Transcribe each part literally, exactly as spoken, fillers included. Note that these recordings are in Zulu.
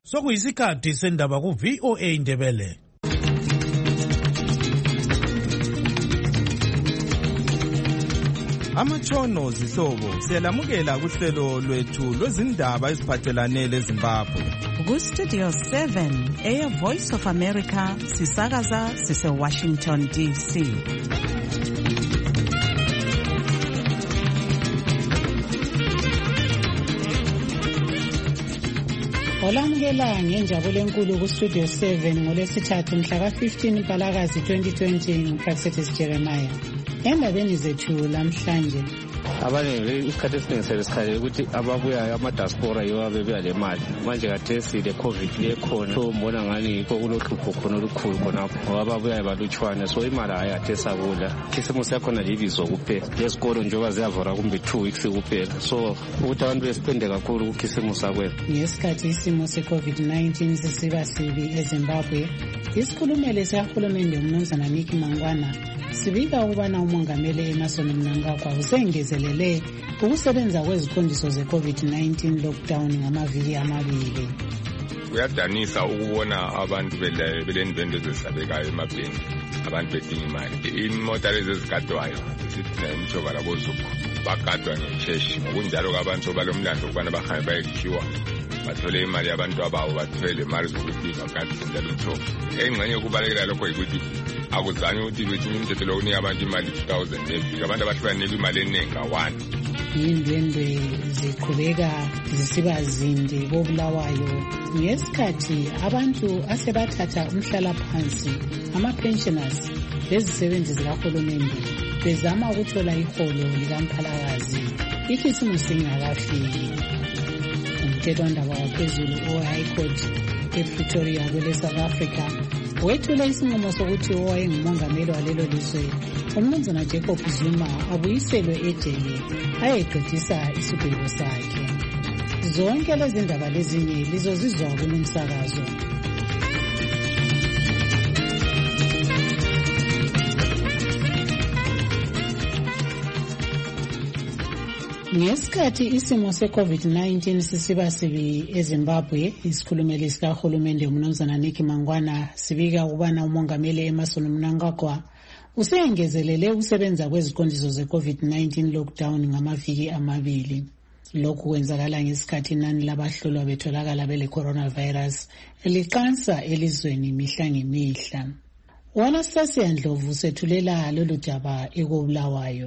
Sokuyisikhathi sendaba ku V O A Indebele. Amatshono zihlobo siyalamukela kuhlelo lwethu lwezindaba eziphathelane leZimbabwe. Ku Studio seven eya Voice of America sisakaza sise Washington D C. Olamukela ngenjabulo enkulu ku Studio seven ngolesithathu mhla ka fifteen Mpalakazi twenty twenty nguProfessor Jeremiah. Endabeni zethu lamhlanje abaningi isikhathi esiningi sebesikhalela ukuthi ababuya ama-diaspora yiwo abebuya le mali manje kathesi le covid lekhona so mbona ngani yikho kulohlupho khona olukhulu khonapho ngoba ababuyayo balutshwane so imali hayi kathesa kula khisimusi yakhona libizo kuphela lezikolo njengoba ziyavora kumbe two weeks kuphela so ukuthi abantu besipende kakhulu kukhisimusi akwela ngesikhathi isimo se-covid nineteen sisiba sibi eZimbabwe isikhulumeli sikahulumende umnumzana Nicky Mangwana sibika ukubana umongameli Emmerson Mnangagwa usengezelele ukusebenza kweziqondiso ze-covid nineteen lockdown ngamaviki amabili. Kuyadanisa ukubona abantu belendwendwe ezisabekayo emabheni abantu bedinga imali imota lezi ezigadwayo sithi imjova labozuku bagadwa ngesheshi ngokunjalo kwabantu balomlando ukubana bahambe bayekhiwa bathole imali yabantu abawo bathole imali zokuthi bagadi njalo utho engxenye kubalekela lokho yikuthi akuzange ukuthi kwetinye umthetho lo unika abantu imali two thousand efika abantu abahlukanele imali eningi ka-one. Indwendwe ziqhubeka zisiba zinde koBulawayo ngesikhathi abantu asebathatha umhlalaphansi ama-pensioners lezisebenzi zikahulumende bezama ukuthola iholo likaMphalakazi ikhisimusi ingakafiki. Umthethwandaba waphezulu o-High Court ePretoria kwele South Africa wethula isinqumo sokuthi owayengumongameli walelo lizwe umnumzana Jacob Zuma abuyiselwe ejele ayeqedisa isigwebo sakhe. Zonke lezi ndaba lezinye lizozizwa kulomsakazo. Ngesikhathi isimo se-covid nineteen sisiba sibi eZimbabwe isikhulumeli sikahulumende umnumzana Nicky Mangwana sibika ukubana umongameli Emmerson Mnangagwa usengezelele ukusebenza kweziqondiso ze-covid nineteen lockdown ngamaviki amabili. Lokhu kwenzakala ngesikhathi inani labahlolwa betholakala bele coronavirus liqansa elizweni mihla ngemihla. Wanasasi Ndlovu sethulela lolu daba ekoBulawayo.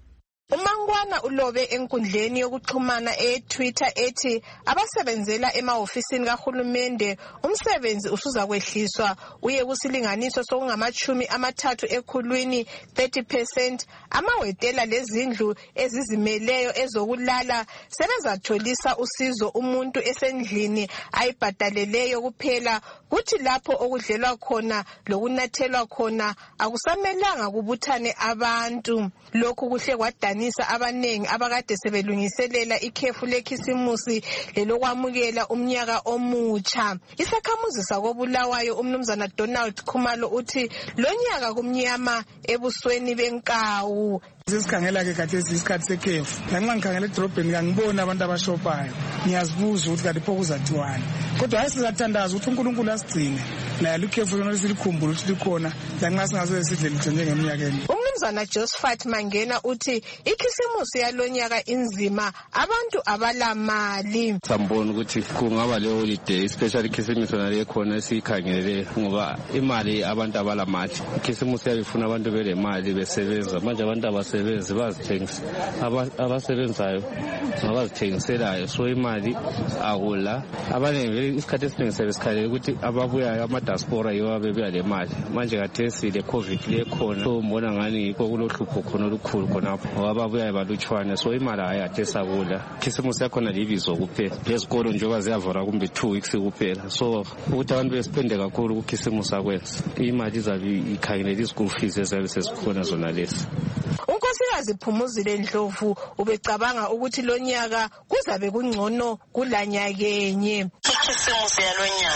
uMangwana ulobe enkundleni yokuxhumana e-Twitter ethi abasebenzela emahofisini kahulumende umsebenzi usuza kwehliswa uye kusilinganiso sokungamachumi amathathu ekhulwini thirty percent. Amawetela lezindlu ezizimeleyo ezokulala sebezatholisa usizo umuntu esendlini ayibhadaleleyo kuphela kuthi lapho okudlelwa khona lokunathelwa khona akusamelanga kubuthane abantu. Lokhu kuhle kwadanisa abanengi abakade sebelungiselela ikhefu lekhisimusi lelokwamukela umnyaka omutsha. Isakhamuzi sakoBulawayo umnumzana Donald Khumalo uthi lonyaka kumnyama ebusweni benkawu. Sesikhangela ke kathesi isikhathi sekhefu lanxa ngikhangela edrobheni ngangibona abantu abashophayo ngiyazibuza ukuthi kanti pho kuzathiwani kodwa hayi sizathandaza ukuthi uNkulunkulu asigcine naye likhefu lona silikhumbule ukuthi likhona lanxa singaze sidle lithe njengeminyakeni. Umnumzana Josephat Mangena uthi ikhisimusi yalonyaka inzima abantu abalamali. Sambona ukuthi kungaba le holiday especially ikhisimusi yona lekhona sikhangelele ngoba imali abantu abalamali ikhisimusi yayifuna abantu belemali besebenza manje abantu abase sebenzi bazithengisa abasebenzayo abazithengiselayo so imali akula abaningi isikhathi esiningi sebesikhalela ukuthi ababuyayo ama-diaspora yiwo abebuya le mali manje kathesi le covid lekhona so mbona ngani yikho kulohlupho khona olukhulu khonapho ngoba ababuyayo balutshwane so imali hayi kathesa kula khisimusi yakhona libizo kuphela lezikolo njengoba ziyavora kumbe two weeks kuphela so ukuthi abantu besipende kakhulu kukhisimusi akwenza imali izabe ikhangelela i-school fees ezabe sezikhona zona lesi. Unkosikazi Phumuzile Ndlovu ubecabanga ukuthi lonyaka kuzabe kungcono kulanyakenye. Ikhisimusi yalonyaka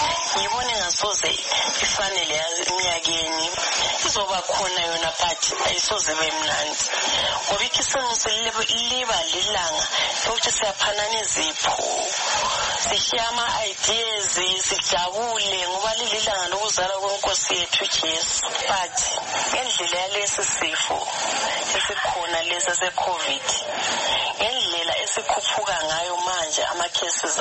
ngibone ngasoze ifanele eminyakeni izoba khona yona but ayisoze bemnandi ngoba ikhisimusi liba lilanga lokuthi siyaphanana izipho sishiya ama-ideas sijabule ngoba lililanga lokuzalwa kwenkosi yethu Jesu but ngendlela yalesi sifo esikhona lesi se-COVID ngendlela esikhuphuka ngayo manje ama-cases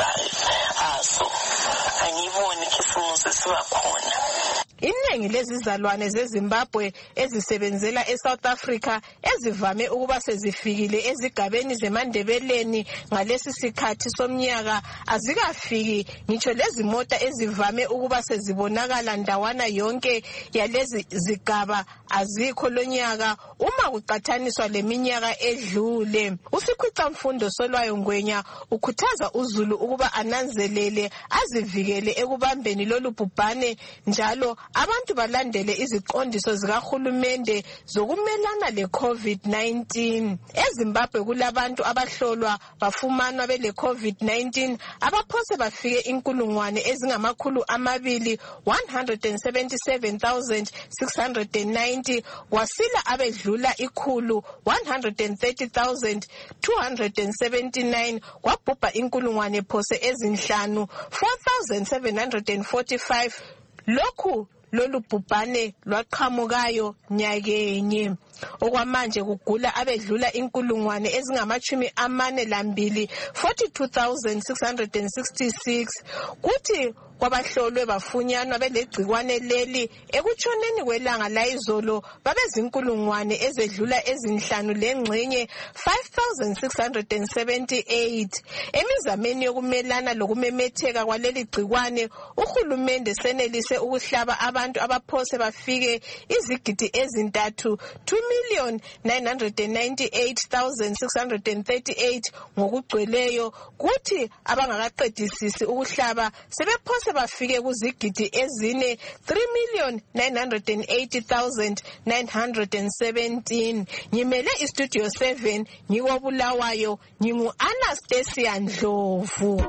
aso angiyiboni ikhisimusi siba khona. Iningi lezizalwane zeZimbabwe ezisebenzela eSouth Africa ezivame ukuba sezifikile ezigabeni zeMandebeleni ngalesi sikhathi somnyaka azikafiki ngitsho lezi mota ezivame ukuba sezibonakala ndawana yonke yalezi zigaba azikho lonyaka uma kuqathaniswa leminyaka edlule. Usikhwica mfundo Solwayo Ngwenya ukhuthaza uZulu ukuba ananzelele azivikele ekubambeni lolu bhubhane njalo abantu balandele iziqondiso zikahulumende zokumelana le-COVID nineteen. EZimbabwe kulabantu abahlolwa bafumanwa bele COVID nineteen abaphose bafike inkulungwane ezingamakhulu amabili one hundred seventy-seven thousand six hundred ninety kwasila abedlula ikhulu one hundred thirty thousand two hundred seventy-nine kwabhubha inkulungwane phose ezinhlanu four thousand seven hundred forty-five. Lokhu lolu bhubhane lwaqhamukayo nyakenye. Okwamanje kugula abedlula inkulungwane ezingamachumi amane lambili forty-two thousand six hundred sixty-six kuthi kwabahlolwe bafunyanwa belegcikwane leli ekutshoneni kwelanga layizolo babezinkulungwane ezedlula ezinhlanu lengxenye five thousand six hundred seventy-eight. Emizameni yokumelana lokumemetheka kwaleli gcikwane uhulumende senelise ukuhlaba abantu abaphose bafike izigidi ezintathu two million nine hundred ninety-eight thousand six hundred thirty-eight ngokugcweleyo kuthi abangakaqedisisi ukuhlaba sebephose bafike kuzigidi ezine three million nine hundred eighty thousand nine hundred seventeen. Ngimele istudio seven ngikobulawayo ngingu Anastasia Ndlovu.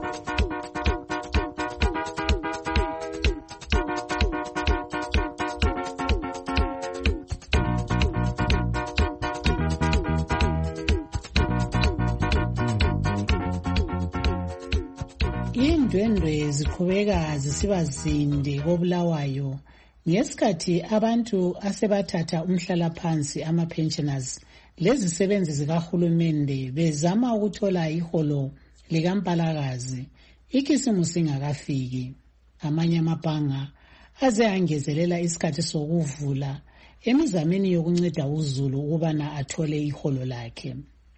Indwendwe ziqhubeka zisiba zinde kobulawayo ngesikhathi abantu asebathatha umhlala phansi ama-pensioners lezisebenzi zikahulumende bezama ukuthola iholo likampalakazi ikhisimusi ingakafiki. Amanye amabhanga aze angezelela isikhathi sokuvula emizameni yokunceda uZulu ukubana athole iholo lakhe.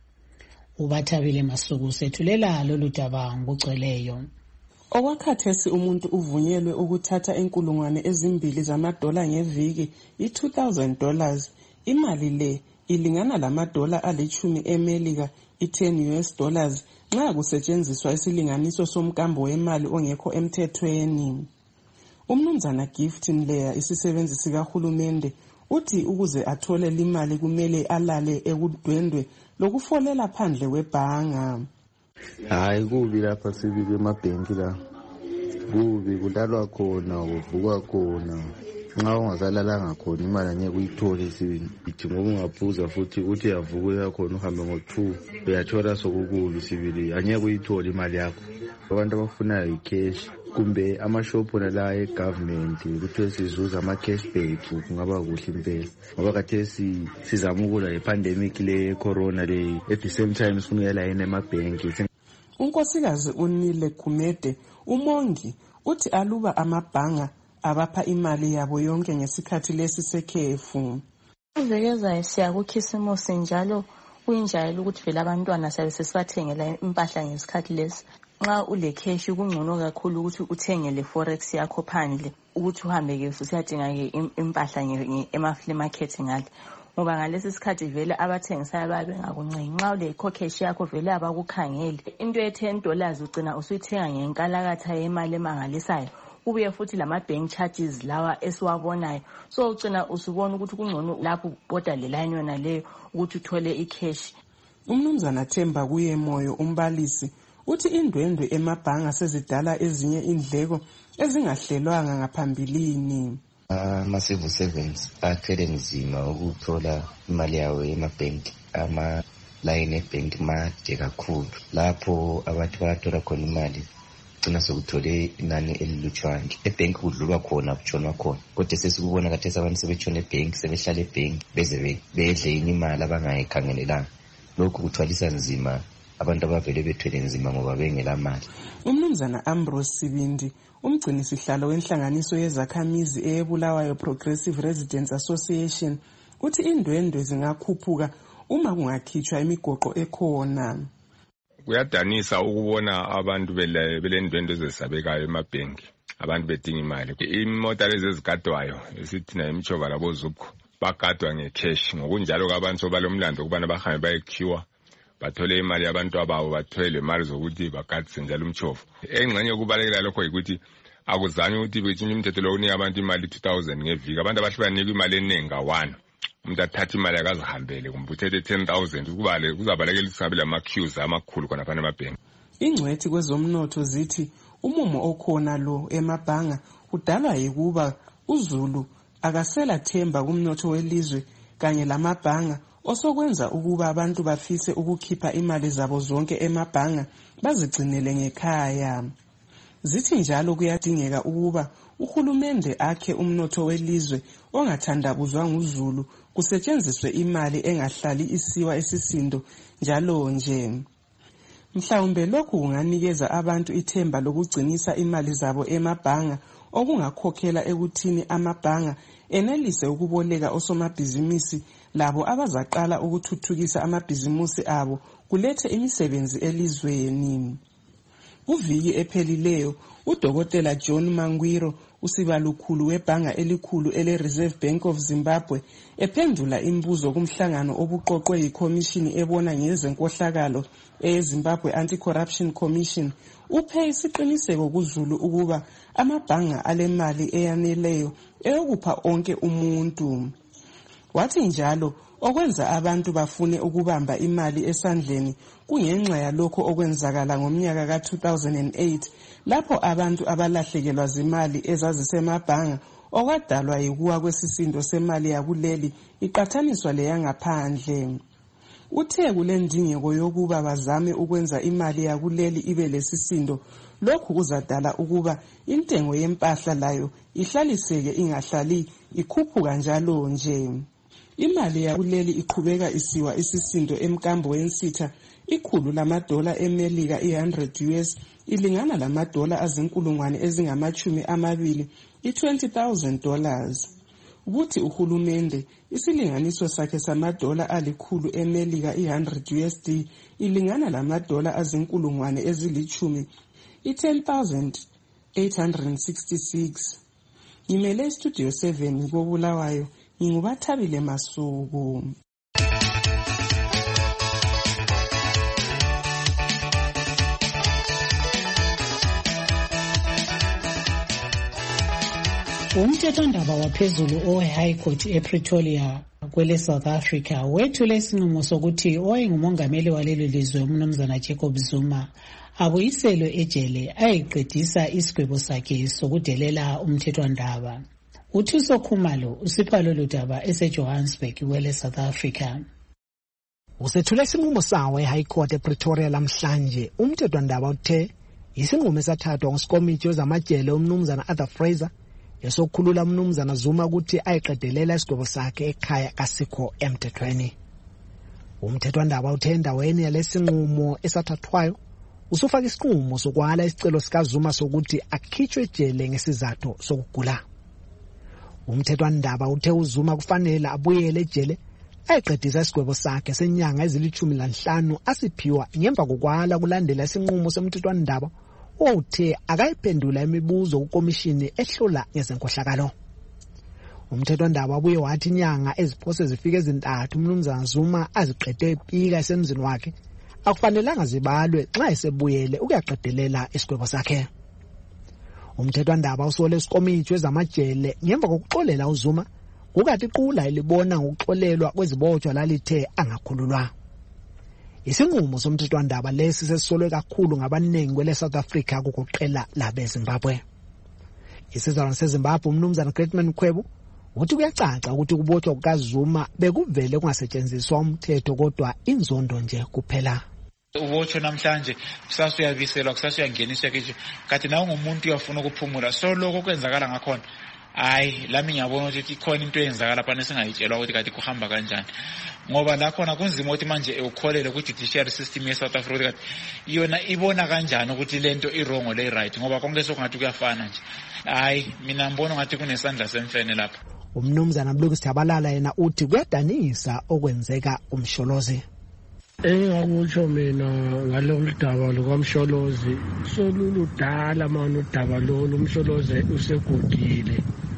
Ubathabile Masuku sethulela lolu daba ngokugcweleyo. Okwakhathesi umuntu uvunyelwe ukuthatha inkulungwane ezimbili zamadola ngeviki i-two thousand dollars. Imali le ilingana lamadola alichumi eMelika i-ten U S dollars nxa kusetshenziswa isilinganiso somkambo wemali ongekho emthethweni. Umnumzana Gift Mleya isisebenzi sikahulumende uthi ukuze athole limali kumele alale ekudwendwe lokufolela phandle kwebhanga. Hayi kubi lapha sibike emabhenki la. Kubi kulalwa khona kuvukwa khona. Nxa ungasalalanga khona imali angeke uyithole sibili. Ithi ngoba ungaphuza futhi uthi yavuka khona uhambe ngo-two uyathola sokukulu sibili angeke uyithole imali yakho. Abantu abafunayo i-cash kumbe amashophu la e-government ukuthi sizuza ama-cashback kungaba kuhle impela ngoba khathesi sizama ukula le-pandemic le corona le at the same time sifuna ukuyela emabhenki. Unkosikazi uNile Khumede umongi uthi aluba amabhanga abapha imali yabo yonke ngesikhathi lesi sekhefu. Uvekezayo siya kukhisimusi njalo kuyinjalo ukuthi vele abantwana sabe sesibathengela impahla ngesikhathi lesi. Nxa ule cash kungcono kakhulu ukuthi uthengele forex yakho phandle ukuthi uhambe ke usiyadinga ke impahla ema-flea market ngale ngoba ngalesi sikhathi vele abathengisayo babe ngakuncengi. Nxa ule cash yakho vele abakukhangeli into ye-ten dollars ugcina usuyithenga ngenkalakatha yemali emangalisayo ubuye futhi lama-bank charges lawa esiwabonayo so ugcina usubona ukuthi kungcono lapho boda le line yona leyo ukuthi uthole i-cash. Umnumzana Themba kuye moyo umbalisi uthi indwendwe emabhanga sezidala ezinye indleko ezingahlelwanga ngaphambilini. Ama-civil servants athwele nzima ukuthola imali yawo emabhenki, ama-line ebhenki made kakhulu. Lapho abantu bayathola khona imali gcina sokuthole inani elilutshwane. Ebhenki kudlulwa khona kutshonwa khona. Kodwa sesikubona khathesi abantu sebetshona ebhenki, sebehlala ebhenki beze bedle imali abangayikhangelelanga. Lokhu kuthwalisa nzima abantu abavele bethwele nzima ngoba bengela mali. Umnumzana Ambrose Sibindi, umgcini sihlalo wenhlanganiso yezakhamizi eyeBulawayo Progressive Residents Association, uthi indwendwe zingakhuphuka uma kungakhitshwa imigoqo ekhona. Kuyadanisa ukubona abantu belendwendwe ezesabekayo emabhenki, abantu bedinga imali. Imota lezi ezigadwayo esithi na imchova labo zupho bagadwa ngecash, ngokunjalo kwabantu sobalomlando ukubana bahambe bayekhiwa bathole imali yabantu ababo, bathwele imali zokuthi bagadise njalo umchovo. Engxenye ukubalekela lokho ukuthi akuzange ukuthi bethinye umthetho lo unika abantu imali two thousand ngeviki. Abantu abahlukanika imali eningi ka-one, umuntu athatha imali akazihambele kumbe uthethe ten thousand ukubale kuzabalekela isabe lama queues amakhulu khona phana emabhenki. Ingcwethi kwezomnotho zithi umumo okhona lo emabhanga udalwa yikuba uZulu akasela themba kumnotho welizwe kanye lamabhanga, osokwenza ukuba abantu bafise ukukhipha imali zabo zonke emabhanga bazigcinele ngekhaya. Zithi njalo kuyadingeka ukuba uhulumende akhe umnotho welizwe ongathandabuzwa nguZulu, kusetshenziswe imali engahlali isiwa esisindo njalo nje. Mhlawumbe lokhu kunganikeza abantu ithemba lokugcinisa imali zabo emabhanga, okungakhokhela ekuthini amabhanga enelise ukuboleka osomabhizimisi labo abazaqala ukuthuthukisa amabhizimusi abo kulethe imisebenzi elizweni. Kuviki ephelileyo, uDokotela John Mangwiro, usibalukhulu webhanga elikhulu ele-Reserve Bank of Zimbabwe, ephendula imibuzo kumhlangano obuqoqwe yikhomishini ebona ngezenkohlakalo eyeZimbabwe Anti-Corruption Commission, uphe isiqiniseko kuZulu ukuba amabhanga alemali eyaneleyo eyokupha onke umuntu. Wathi njalo okwenza abantu bafune ukubamba imali esandleni kungenxa yalokho okwenzakala ngomnyaka ka two thousand eight, lapho abantu abalahlekelwa zimali ezazisemabhanga okwadalwa yikuwa kwesisindo semali yakuleli iqathaniswa leyangaphandle. Uthe kule ndingeko yokuba bazame ukwenza imali yakuleli ibe lesisindo, lokhu kuzadala ukuba intengo yempahla layo ihlaliseke ingahlali ikhuphuka njalo nje. Imali yakuleli iqhubeka isiwa isisindo emkambo wensitha ikhulu lamadola eMelika i one hundred U S ilingana lamadola azinkulungwane ezingamachumi amabili i twenty thousand dollars. Kuthi uhulumende isilinganiso sakhe samadola alikhulu eMelika i one hundred U S D ilingana lamadola azinkulungwane ezilichumi i ten thousand eight hundred sixty-six. Ngimele Studio seven koBulawayo, ngingubathabile Masuku. Umthethondaba waphezulu owe-High Court ePretoria kwele South Africa wethule isinqumo sokuthi owayengumongameli walelo lizwe umnumzana Jacob Zuma abuyiselwe ejele ayeqedisa isigwebo sakhe sokudelela umthethondaba. Uthuso Khumalo usipha lolu daba eseJohannesburg kwele South Africa. Usethule isinqumo sawo eHigh Court ePretoria lamhlanje. Umthethondaba uthe isinqumo esathathwa ngosikomiti wezamajele umnumzana Arthur Fraser esokhulula umnumzana Zuma ukuthi ayiqedelela isigwebo sakhe ekhaya kasikho emthethweni. Umthethondaba uthe endaweni yalesinqumo esathathwayo usufaka isinqumo sokwala isicelo sikaZuma sokuthi akhitshwe ejele ngesizathu sokugula. Umthethwandaba uthe uZuma kufanele abuyele ejele ayiqedisa isigwebo sakhe senyanga ezilichumi lanhlanu asiphiwa ngemva kokwala kulandela isinqumo somthethwandaba othe akayiphendula imibuzo kukomishini ehlola ngezenkohlakalo. Umthethwandaba ubuye wathi inyanga eziphose zifike ezintathu umnumzana Zuma aziqede ipika esemzini wakhe akufanelanga zibalwe xa esebuyele ukuyaqedelela isigwebo sakhe. Umthethwandaba usole isikomiti wezamajele ngemva kokuxolela uZuma kukathi iqula elibona ngokuxolelwa kwezibotshwa lalithe angakhululwa. Isinqumo somthethwandaba lesi sesisolwe kakhulu ngabaningi kwele South Africa kugoqela labe Zimbabwe. Isizalwane seZimbabwe umnumzana Greatman Khwebu uthi kuyacaca ukuthi ukubothwa kukaZuma bekuvele kungasetshenziswa umthetho kodwa inzondo nje kuphela. Ubotsho namhlanje kusasa uyabiselwa kusasa uyangeniswa kisho kanti nawe ngumuntu uyafuna ukuphumula so lokho kwenzakala ngakhona hayi lami ngiyabona ukuthi ikhona into eyenzakala lapha nesingayitshelwa ukuthi kanti kuhamba kanjani ngoba la khona kunzima ukuthi manje ukholele ku judiciary system ye South Africa kanti yona ibona kanjani ukuthi lento i wrong le right ngoba konke sokungathi kuyafana nje hayi mina ngibona ngathi kunesandla semfene lapha. Umnumzana Mlungisi Jabalala yena uthi kuyadanisa okwenzeka umsholozi. Engakutsho mina ngalolu daba lukaMsholozi soluludala manje udaba lolu umsholozi usegugile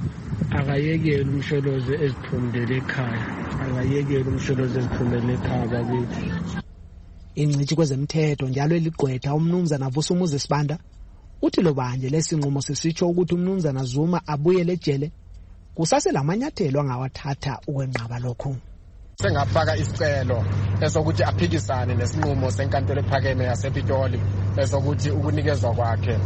akayekele umsholozi eziphumele ekhaya akayekele umsholozi eziphumele ekhaya bakithi. Ingcithi kwezemthetho njalo eligqwetha umnumzana Vusumuzi Sibanda uthi lo banje lesinqumo sisitsho ukuthi umnumzana Zuma abuyele ejele kusase lamanyathelo angawathatha ukwenqaba lokho. Sengafaka isicelo esokuthi aphikisane nesinqumo senkantolo ephakeme yasePitoli esokuthi ukunikezwa kwakhe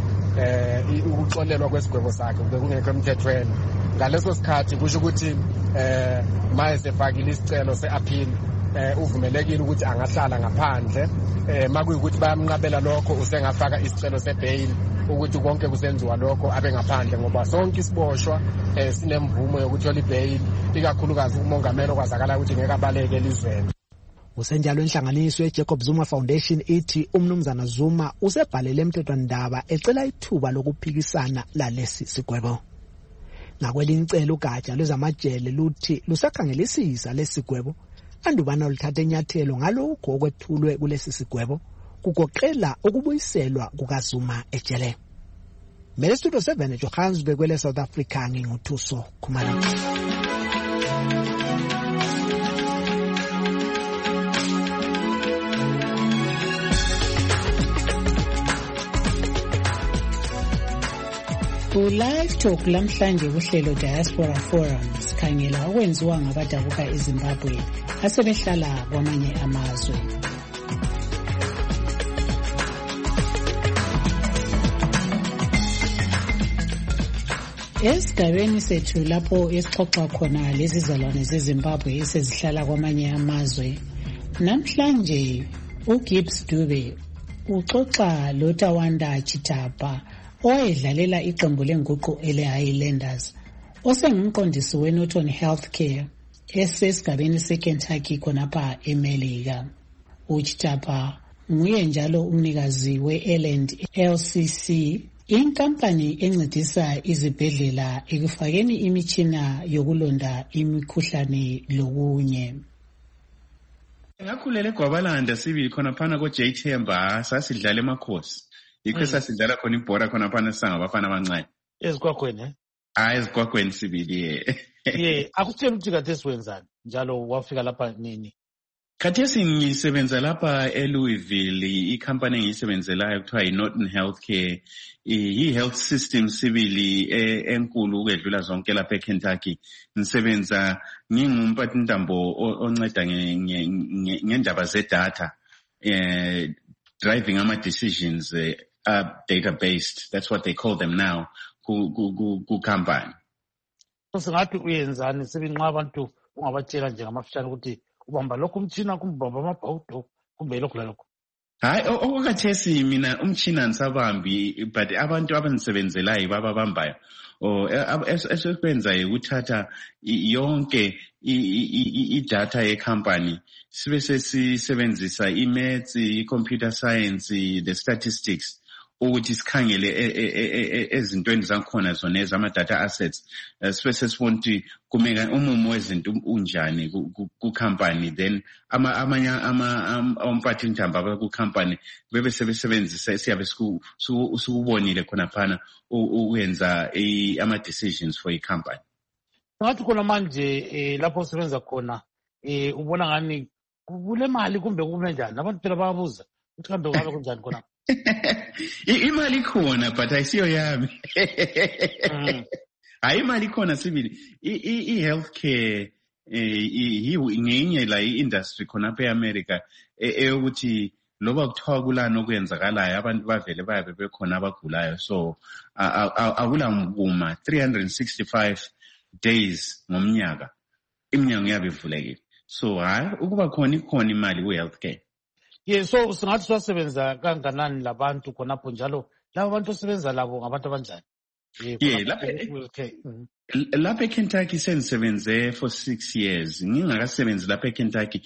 eh ukuxolelwa kwesigwebo sakhe bekungekho emthethweni. Ngaleso sikhathi kusho ukuthi eh maye sefakile isicelo seappeal eh uvumelekile ukuthi angahlala ngaphandle eh makuyikuthi bayamnqabela lokho usengafaka isicelo sebail ukuthi konke kusenziwa lokho abe ngaphandle ngoba sonke isiboshwa eh sinemvumo yokuthola ibail ikakhulukazi umongameli okwazakala ukuthi ngeke abaleke elizweni. Usenjalo inhlanganiso yeJacob Zuma Foundation ithi umnumzana Zuma usebhalele emthethwandaba ecela ithuba lokuphikisana lalesi sigwebo. Nakwelinye icelo ugatsha lwezamajele luthi lusakhangelisisa lesigwebo andubana ulithatha enyathelo ngalokho okwethulwe kulesi sigwebo kugoqela ukubuyiselwa kukaZuma ejele. Mele Studio seven eJohannesburg kwele South Africa nginguthuso Khumalo. Ku-Live Talk lamhlanje kuhlelo Diaspora Forum sikhangela okwenziwa ngabadabuka eZimbabwe asebehlala kwamanye amazwe. Esigabeni sethu lapho esixoxa khona lezizalwane zeZimbabwe esezihlala kwamanye amazwe namhlanje uGibbs Dube uxoxa loTawanda Chitapa owayedlalela iqembu lenguqu ele Highlanders osengumqondisi weNorton Healthcare esesigabeni seKentucky khonapha eMelika. uChitapa nguye njalo umnikazi weEland L C C, inkampani encedisa izibhedlela ekufakeni imitshina yokulonda imikhuhlane lokunye. Ngakhulele eGwabalanda sibili khona phana ko J Themba sasidlala emakhosi. Yikho sasidlala khona ibhora khona phana sangabafana abancane. Ezigwagweni eh? Ah ezigwagweni sibili eh. Yeah, akutshela ukuthi kade siwenzani njalo wafika lapha nini? Khathesi ngisebenza lapha eLouisville, ikhampani engiyisebenzelayo kuthiwa yiNorton Healthcare, i-health system sibili enkulu ukwedlula zonke lapha eKentucky. Ngisebenza ngingumphathintambo onceda ngendaba zedata, eh driving ama decisions uh, are data based. That's what they call them now. Ku ku ku, ku company. Singathi uyenzani sebinqa abantu ungabatshela nje ngamafishane ukuthi ubamba lokho umtshina kumbamba amabhawudo kumbe lokho lalokho. Hayi okukhathesi mina umtshina nisabambi but abantu abanisebenzelayo bababambayo o esekwenza ukuthatha yonke i-data ye-company sibe sesisebenzisa i-maths, i-computer science, the statistics ukuthi sikhangele ezintweni zakhona zona ezama-data assets sibe sesibona ukuthi kumeka umumo wezinto unjani ku-company then amanye amphathintamba ku-company bebe sebesebenzisa siyabe sikubonile khona phana uyenza ama-decisions for i-company. Ngathi khona manje lapho usebenza khona ubona ngani kule mali kumbe kume njani abantu phela bayabuza ukuthi kambe ngabe kunjani khona? Imali khona but ayisiyo yami. Hayi imali khona sibili i-healthcare eh ngenye la i-industry khonapha e-America eyokuthi loba kuthiwa kulani okwenzakalayo abantu bavele bayabe bekhona abagulayo. So akula mkuma three hundred sixty-five days ngomnyaka iminyango yabe ivulekile. So hayi ukuba khona ikhona imali ku-healthcare. Yeah, so singathi siwasebenza kanganani labantu khonapho njalo labo bantu osebenza labo ngabantu abanjani? Yeah, lapha lapha eKentucky sengisebenze for six years. Ngingakasebenzi lapha eKentucky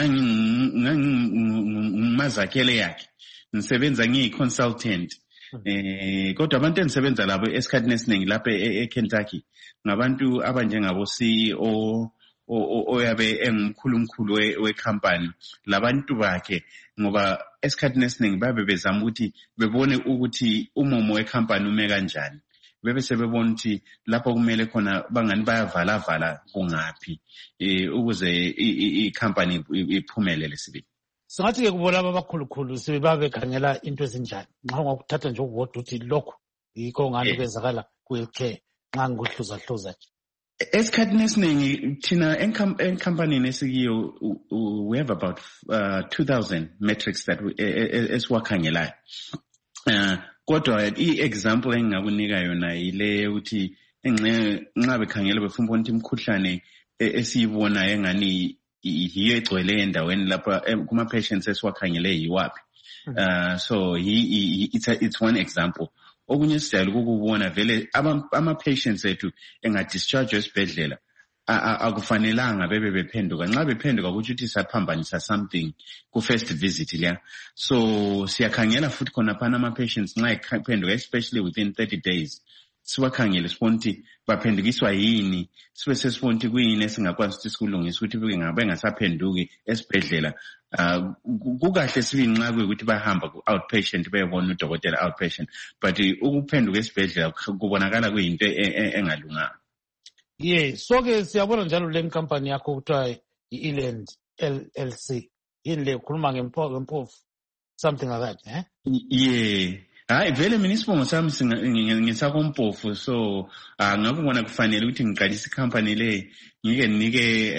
ngingimazakele yakhe. Ngisebenza ngiyi-consultant. Eh kodwa abantu engisebenza labo esikhathini esiningi lapha eKentucky ngabantu abanjengabo C E O oyabe engumkhulumkhulu we-company labantu bakhe, ngoba esikhathini esiningi babe bezama ukuthi bebone ukuthi umomo we-company ume kanjani. Bebe sebebona ukuthi lapho kumele khona bangani bayavala vala kungaphi eh ukuze i-company iphumelele sibili. Singathi ke kubona abakhulukhulu sebabe khangela into ezinjani nxa ngokuthatha nje ukuwodwa uthi lokho yikho ngani kwenzakala ku-healthcare nxa ngikuhluza hluza nje. Esikhathini esiningi thina enkampanini esikiyo we have about uh, two thousand metrics that esiwakhangelayo. Uh, kodwa i-example engingakunika yona yile ukuthi nxa bekhangela befuna ukuthi imikhuhlane esiyibona engani yiyo egcwele endaweni lapha kuma-patients esiwakhangele yiwaphi. Uh, so he, it's, a, it's one example. Okunye sijayele ukubona vele ama-patients ethu enga-discharge esibhedlela akufanelanga bebe bephenduka. Nxa bephenduka ukuthi uthi saphambanisa something ku-first visit leya. So siyakhangela futhi khonaphana ama-patients nxa ephenduka especially within thirty days. Siwakhangele sibona ukuthi baphendukiswa yini, sibe sesibona ukuthi kuyini esingakwazi ukuthi sikulungise ukuthi bengasaphenduki esibhedlela. Uh, kukahle sibili nxa kuyukuthi bahamba ku-outpatient beyobona udokotela outpatient, but ukuphenduka esibhedlela kubonakala kuyinto engalunganga. Yeah, so ke siyabona njalo le company yakho kuthiwa i-Eland L L C yini le khuluma ngempofu something like that, eh? Yeah. Hayi vele mina isibongo sami ngisakompofu, so ngakubona kufanele ukuthi ngiqalise icompany le ngike nike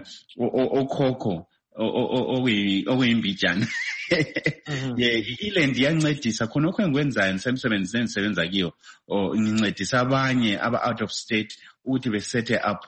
okhokho okuyimbijana. Yeah, i-Eland iyancedisa khonokho engikwenzayo nisemsebenzini engisebenza kiyo ngincedisa abanye aba-out of state ukuthi besethe up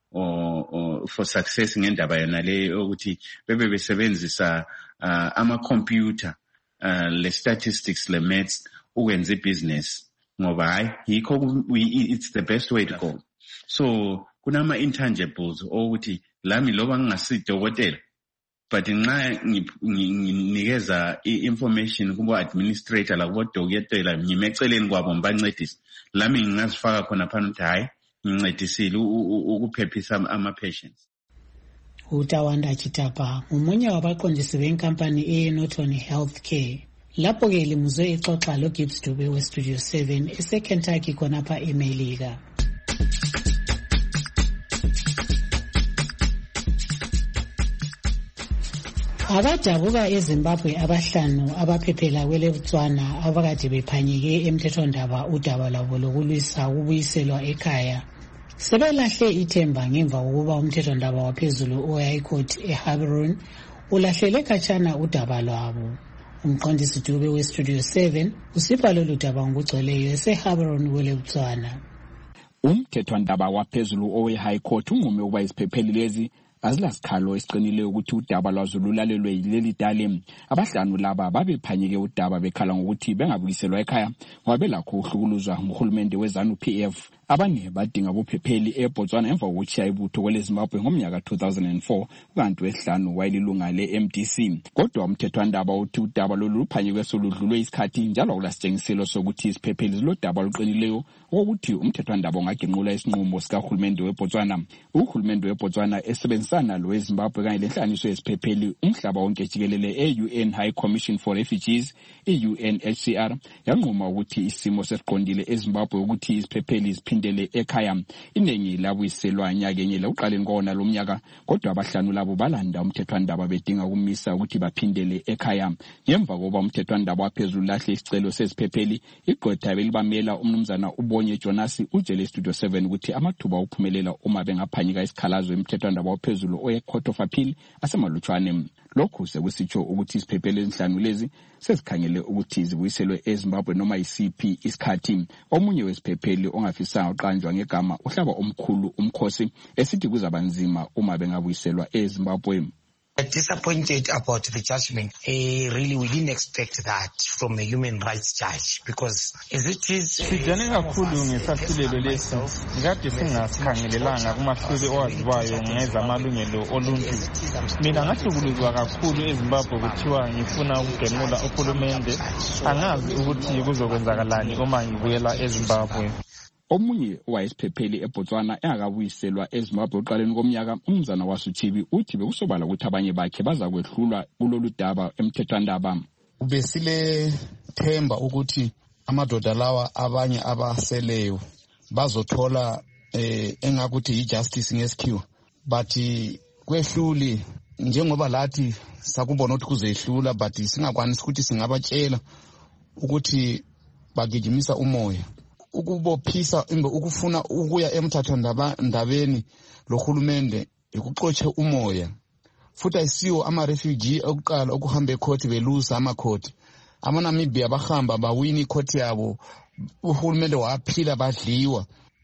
for success ngendaba yona le ukuthi bebe besebenzisa ama-computer Uh, le statistics le maths ukwenza business ngoba hayi yikho it's the best way to go. So kunama intangibles ukuthi lami loba ngingasidokotela but nxa nginikeza information kubo administrator la kubo dokotela ngimeceleni kwabo ngibancedisa lami ngingazifaka khona phana ukuthi hayi ngincedisile ukuphephisa ama patients. Utawanda Chitapa ngumunye wabaqondisi benkampani eNorton Healthcare. Lapho ke limuzwe ixoxa lo Gibbs Dube we Studio seven eseKentucky khonapha eMelika. Abadabuka eZimbabwe abahlanu abaphephela kwele Botswana abakade bephanyeke emthethondaba udaba lwabo lokulwisa ukubuyiselwa ekhaya sebelahle ithemba ngemva kokuba umthethondaba waphezulu oHigh Court eHaberton ulahlele khatshana udaba lwabo. Umqondisi Dube we Studio seven usipha lolu daba ngokugcweleyo eseHaberton kwele Botswana. Umthethondaba waphezulu oweHigh Court unqume ukuba isiphepheli lezi azilasikhalo esiqinile ukuthi udaba lwazo lulalelwe yileli dale. Abahlanu laba babephanyeke udaba bekhala ngokuthi bengabuyiselwa ekhaya ngoba belakho uhlukuluzwa nguhulumende weZANU P F. Abanye badinga ubuphepheli eBotswana emva kokuthi ibutho kweleZimbabwe ngomnyaka two thousand four kanti wesihlanu wayelilunga le-M D C. Kodwa umthethwandaba uthi udaba lolu luphanyekwe soludlulwe isikhathi njalo akulasitshengiselo sokuthi isiphepheli lodaba luqinileyo ukuthi umthethwandaba ungagenqula isinqumo sikahulumende weBotswana. Uhulumende weBotswana esebenzisa ebambisana lo eZimbabwe kanye lenhlanganiso yesiphepheli umhlaba wonke jikelele e-U N High Commission for Refugees i-U N H C R yanquma ukuthi isimo sesiqondile eZimbabwe ukuthi iziphepheli ziphindele ekhaya. Iningi labuyiselwa nyakenye lokuqaleni kona lomnyaka, kodwa abahlanu labo balanda umthethwandaba bedinga ukumisa ukuthi baphindele ekhaya. Ngemva kokuba umthethwandaba waphezulu lahle isicelo seziphepheli, igqwetha belibamela umnumzana Ubonye Jonas utshele Studio seven ukuthi amathuba okuphumelela uma bengaphanyika isikhalazo emthethwandaba waphezulu oye Court of Appeal asemalutshwane. Lokhu sekusitsho ukuthi iziphepheli ezinhlanu lezi sezikhangele ukuthi zibuyiselwe eZimbabwe noma isiphi isikhathi. Omunye wesiphepheli ongafisanga uqanjwa ngegama uhlaba omkhulu umkhosi esithi kuzabanzima uma bengabuyiselwa eZimbabwe. Disappointed about the judgment. Uh, really, we didn't expect that from a human rights judge because as it is... Sijane kakhulu ngesahlulelo lesi, ngade singasikhangelelanga kumahlulo owaziwayo ngezamalungelo oluntu. Mina ngahlukuluzwa kakhulu eZimbabwe kuthiwa ngifuna ukugemula uhulumende, angazi ukuthi kuzokwenzakalani uma ngibuyela eZimbabwe. Omunye wayesiphepheli eBotswana engakabuyiselwa eZimbabwe uqaleni komnyaka, umnumzana waSuthibi uthi bekusobala ukuthi abanye bakhe baza kwehlulwa kulolu daba emthethwandaba. Ubesile themba ukuthi amadoda lawa abanye abaseleyo bazothola eh, engakuthi ijustice ngesikhiwa, but kwehluli njengoba lathi sakubona ukuthi kuzehlula, but singakwanisi ukuthi singabatshela ukuthi bagijimisa umoya. Ukubophisa imbe ukufuna ukuya emthathwandabeni lohulumende ikuxotshe umoya. Futhi ayisiwo ama-refugee okuqala okuhamba ecourt belusa ama-court. Ama-Namibia bahamba bawini icourt yabo, uhulumende waphila badliwa.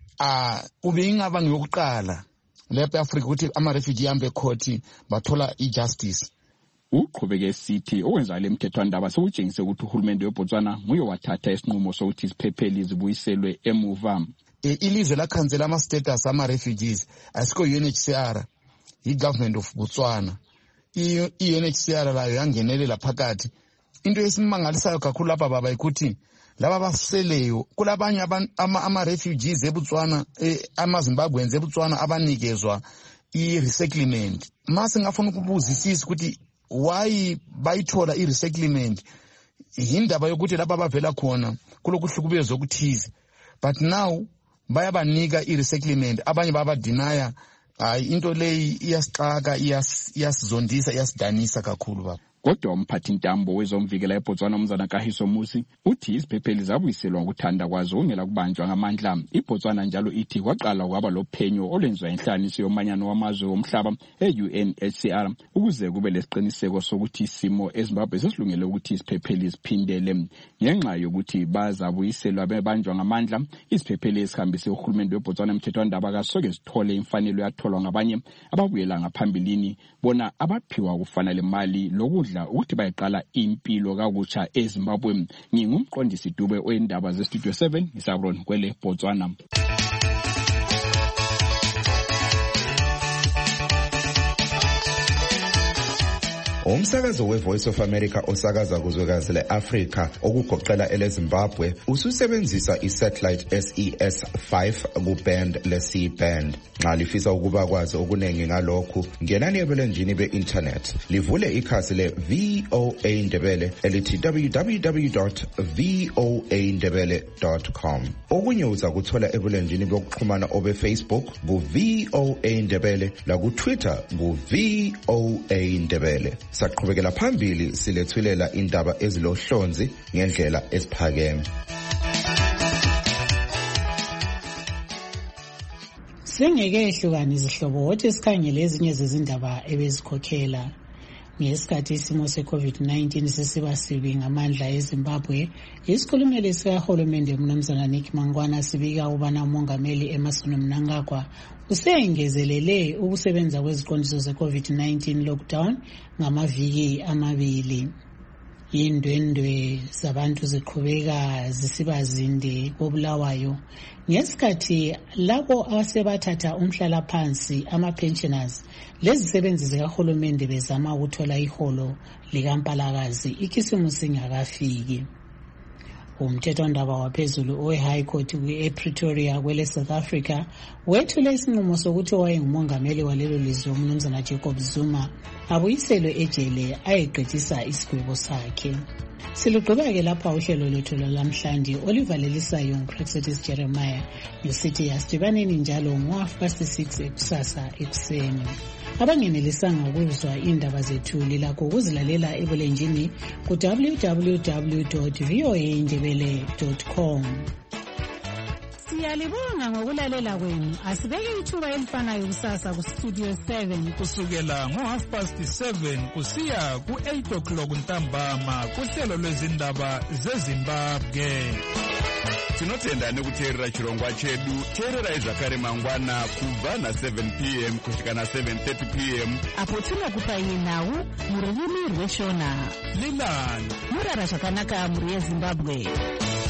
Ah, ube ingaba ngiyokuqala lapha eAfrika ukuthi ama-refugee hambe ecourt bathola ijustice. Uqhubeke esithi okwenza le mthethwandaba sokutshengise ukuthi uhulumende weBotswana nguye wathatha isinqumo sokuthi iziphepheli zibuyiselwe emuva. E, ilizwe lakhansela ama-status ama-refugees asikho U N H C R, i-government of Botswana. I-U N H C R layo yangenelela phakathi. Into esimangalisayo kakhulu lapha baba ikuthi laba baseleyo kulabanye ama-refugees eBotswana, eh, ama-Zimbabweans eBotswana abanikezwa i-resettlement. Mase ngafuna ukubuzisisa ukuthi why bayithola i-resettlement, yindaba yokuthi lapha bavela khona kulokuhlukubezo okuthize, but now bayabanika i-resettlement, abanye babadinaya. Hayi, into leyi iyasixaka, iyasizondisa, iyasidanisa kakhulu baba. Kodwa umphathi ntambo wezomvikela eBotswana umnumzana Kahiso Musi uthi iziphepheli zabuyiselwa ngokuthanda kwazo ongela kubanjwa ngamandla. iBotswana njalo ithi kwaqala kwaba lophenyo olwenziwa inhlanganiso yomanyano wamazwe omhlaba e-U N H C R ukuze kube lesiqiniseko sokuthi isimo eZimbabwe sesilungele ukuthi iziphepheli ziphindele. Ngenxa yokuthi bazabuyiselwa bebanjwa ngamandla, iziphepheli ezihambise uhulumende weBotswana emthethwandaba kasoke zithole imfanelo yatholwa ngabanye ababuyela ngaphambilini, bona abaphiwa kufanele mali lokudla ukuthi bayiqala impilo kakutsha eZimbabwe. Ngingumqondisi Dube oyindaba zeStudio seven ngisabron kwele Botswana. Umsakazo weVoice of America osakaza kuzwekazi leAfrika okugoqela eleZimbabwe ususebenzisa isatellite S E S five kuband le-C band. Nxa lifisa ukuba kwazi okunengi ngalokhu, ngenani ebulenjini be-internet livule ikhasi le-V O A Ndebele elithi w w w dot v o a ndebele dot com. Okunye uza kuthola ebulenjini bokuxhumana obe-Facebook ku-V O A Ndebele laku-Twitter ku-V O A Ndebele. Saqhubekela phambili silethulela indaba ezilohlonzi ngendlela esiphakeme. Singeke ehlukani izihlobo wothi sikhangele ezinye zezindaba ebezikhokhela. Ngesikhathi isimo se-COVID nineteen sesiba sibi ngamandla eZimbabwe, isikhulumeli sikahulumende umnumzana Nick Mangwana sibika ubana umongameli Emmerson Mnangagwa usengezelele ukusebenza kweziqondiso ze-COVID nineteen lockdown ngamaviki amabili. Indwendwe zabantu ziqhubeka zisiba zinde koBulawayo ngesikhathi labo asebathatha umhlala phansi ama-pensioners lezisebenzi zikahulumende bezama ukuthola iholo likampalakazi ikisimusi ngakafiki. umthethwandaba waphezulu owe-high court ePretoria kwele South Africa wethule isinqumo sokuthi owayengumongameli walelo lizwe umnumzana Jacob Zuma abuyiselwe ejele ayeqedisa isigwebo sakhe. Silugqiba-ke lapha uhlelo lwethu lwalamhlanje olivalelisayo nguPrexetis Jeremiah lusithi yasidibaneni njalo ngo-half past six ekusasa ekuseni. Abangenelisanga ukuzwa indaba zethu lilakho ukuzilalela ebulenjini ku w w w dot v o a indebele dot com. Siyalibonga ngokulalela kwenu. Asibeke ithuba elifanayo kusasa ku studio seven kusukela ngo half past seven kusiya ku eight o'clock ntambama kuhlelo lwezindaba zeZimbabwe. Tinotenda nekuteerera chirongwa chedu. Teerera zvakare mangwana kubva na seven p m kusvika na seven thirty p m apo tinokupai nhau mururimi rweshona. Lilan murara zvakanaka muri yeZimbabwe.